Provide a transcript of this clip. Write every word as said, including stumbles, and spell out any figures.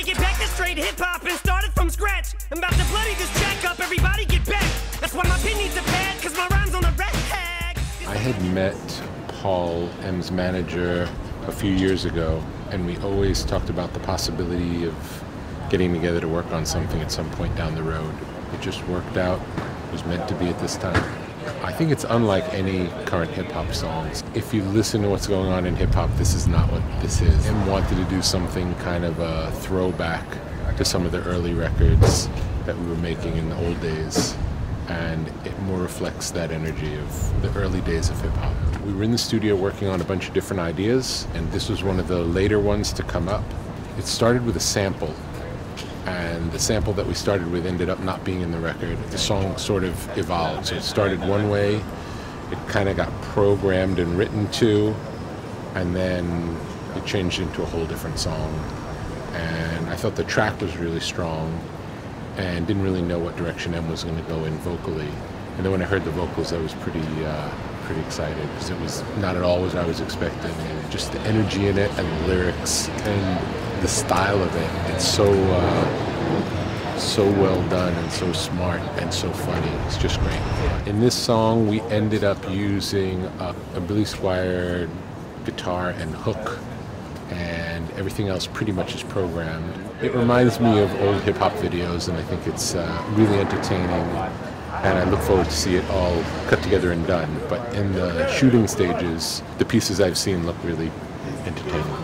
Take it back to straight hip-hop and start it from scratch. I'm about to bloody this track up, everybody get back. That's why my pen needs a pad, cause my rhyme's on the rag. I had met Paul, M's manager, a few years ago, and we always talked about the possibility of getting together to work on something at some point down the road. It just worked out. It was meant to be at this time. I think it's unlike any current hip-hop songs. If you listen to what's going on in hip-hop, this is not what this is. M wanted to do something kind of a throwback to some of the early records that we were making in the old days, and it more reflects that energy of the early days of hip-hop. We were in the studio working on a bunch of different ideas, and this was one of the later ones to come up. It started with a sample, and the sample that we started with ended up not being in the record. The song sort of evolved. So it started one way, it kind of got programmed and written to, and then it changed into a whole different song. And I thought the track was really strong and didn't really know what direction M was going to go in vocally. And then when I heard the vocals, I was pretty uh, pretty excited, because it was not at all what I was expecting. And just the energy in it and the lyrics and the style of it, it's so uh, so well done and so smart and so funny. It's just great. In this song, we ended up using a, a Billy Squier guitar and hook, and everything else pretty much is programmed. It reminds me of old hip-hop videos, and I think it's uh, really entertaining, and I look forward to see it all cut together and done. But in the shooting stages, the pieces I've seen look really entertaining.